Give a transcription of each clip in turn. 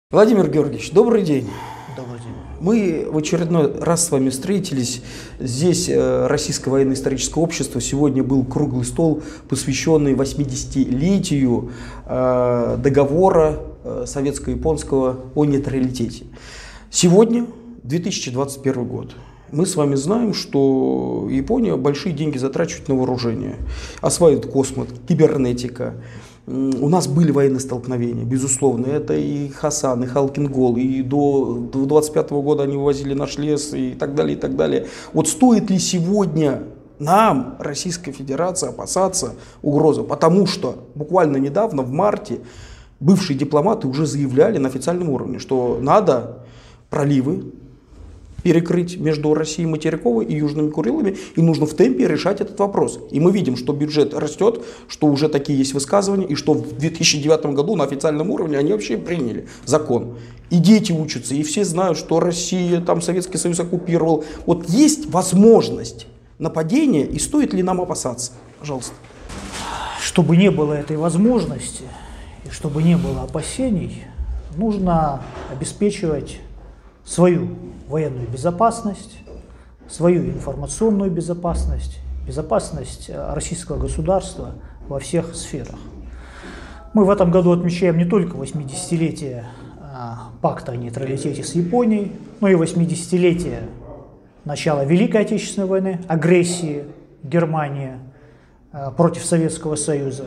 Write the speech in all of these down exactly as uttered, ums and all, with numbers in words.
Владимир Георгиевич, добрый день. Добрый день. Мы в очередной раз с вами встретились. Здесь Российское военно-историческое общество. Сегодня был круглый стол, посвященный восьмидесятилетию договора советско-японского о нейтралитете. Сегодня две тысячи двадцать первый год. Мы с вами знаем, что Япония большие деньги затрачивает на вооружение. Осваивает космос, кибернетика. У нас были военные столкновения, безусловно. Это и Хасан, и Халкин-Гол, и до двадцать пятого года они вывозили наш лес, и так далее, и так далее. Вот стоит ли сегодня нам, Российской Федерации, опасаться угрозы? Потому что буквально недавно, в марте, бывшие дипломаты уже заявляли на официальном уровне, что надо проливы перекрыть между Россией материковой и Южными Курилами, и нужно в темпе решать этот вопрос. И мы видим, что бюджет растет, что уже такие есть высказывания, и что в две тысячи девятом году на официальном уровне они вообще приняли закон. И дети учатся, и все знают, что Россия, там Советский Союз оккупировал. Вот есть возможность нападения, и стоит ли нам опасаться? Пожалуйста. Чтобы не было этой возможности, и чтобы не было опасений, нужно обеспечивать свою военную безопасность, свою информационную безопасность, безопасность российского государства во всех сферах. Мы в этом году отмечаем не только восьмидесятилетие пакта о нейтралитете с Японией, но и восьмидесятилетие начала Великой Отечественной войны, агрессии Германии против Советского Союза.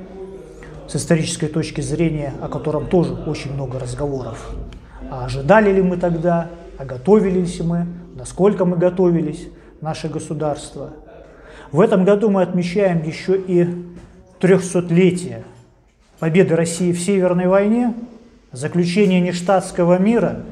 С исторической точки зрения, о котором тоже очень много разговоров. А ожидали ли мы тогда, а готовились ли мы, насколько мы готовились, наше государство. В этом году мы отмечаем еще и трехсотлетие победы России в Северной войне, заключение нештатского мира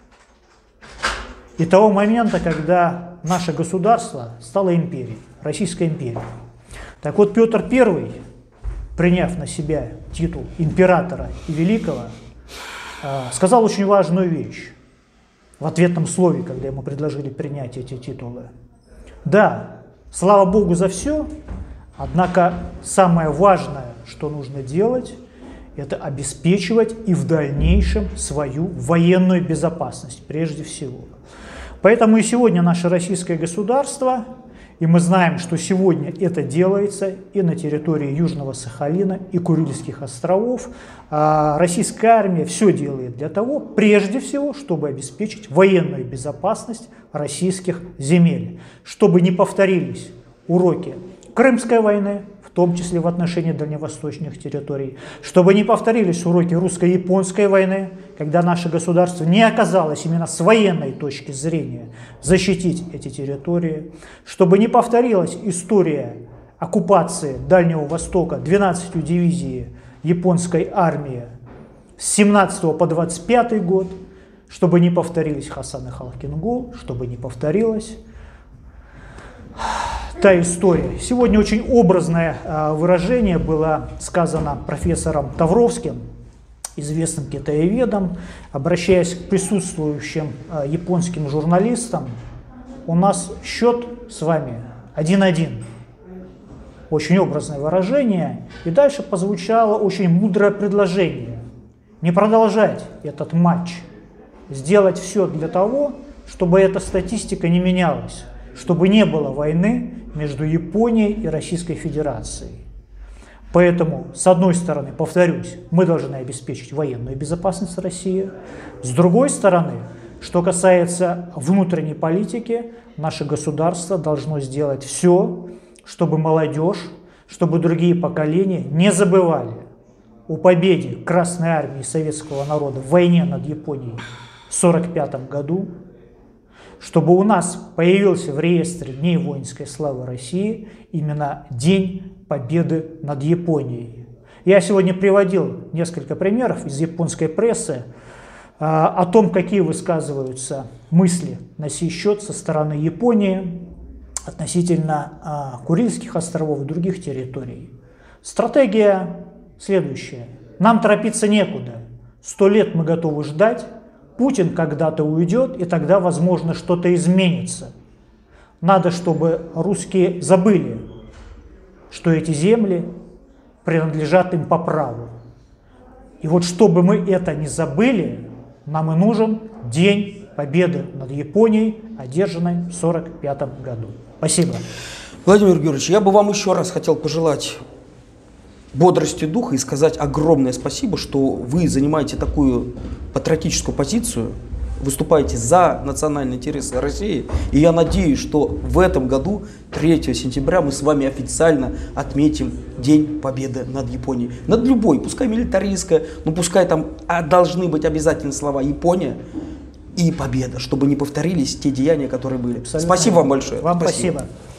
и того момента, когда наше государство стало империей, Российской империей. Так вот, Петр Первый, приняв на себя титул императора и великого, сказал очень важную вещь в ответном слове, когда ему предложили принять эти титулы. Да, слава Богу за все, однако самое важное, что нужно делать, это обеспечивать и в дальнейшем свою военную безопасность прежде всего. Поэтому и сегодня наше российское государство, и мы знаем, что сегодня это делается и на территории Южного Сахалина, и Курильских островов. Российская армия все делает для того, прежде всего, чтобы обеспечить военную безопасность российских земель, чтобы не повторились уроки Крымской войны, в том числе в отношении дальневосточных территорий, чтобы не повторились уроки русско-японской войны, когда наше государство не оказалось именно с военной точки зрения защитить эти территории, чтобы не повторилась история оккупации Дальнего Востока двенадцатью дивизией японской армии с семнадцатого по двадцать пятый год, чтобы не повторились Хасан и Халкин-Гол, чтобы не повторилась та история. Сегодня очень образное выражение было сказано профессором Тавровским, известным китаеведом, обращаясь к присутствующим японским журналистам: у нас счет с вами один-один. Очень образное выражение. И дальше прозвучало очень мудрое предложение: не продолжать этот матч, сделать все для того, чтобы эта статистика не менялась, чтобы не было войны между Японией и Российской Федерацией. Поэтому, с одной стороны, повторюсь, мы должны обеспечить военную безопасность России. С другой стороны, что касается внутренней политики, наше государство должно сделать все, чтобы молодежь, чтобы другие поколения не забывали о победе Красной Армии советского народа в войне над Японией в сорок пятом году, чтобы у нас появился в реестре Дней воинской славы России именно День победы над Японией. Я сегодня приводил несколько примеров из японской прессы а, о том, какие высказываются мысли на сей счет со стороны Японии относительно а, Курильских островов и других территорий. Стратегия следующая. Нам торопиться некуда. Сто лет мы готовы ждать. Путин когда-то уйдет, и тогда, возможно, что-то изменится. Надо, чтобы русские забыли, что эти земли принадлежат им по праву. И вот чтобы мы это не забыли, нам и нужен День Победы над Японией, одержанной в сорок пятом году. Спасибо. Владимир Георгиевич, я бы вам еще раз хотел пожелать бодрости духа и сказать огромное спасибо, что вы занимаете такую патриотическую позицию, выступаете за национальные интересы России. И я надеюсь, что в этом году, третьего сентября, мы с вами официально отметим День Победы над Японией. Над любой, пускай милитаристская, но пускай там должны быть обязательно слова «Япония» и «Победа», чтобы не повторились те деяния, которые были. Абсолютно. Спасибо вам большое. Вам спасибо. спасибо.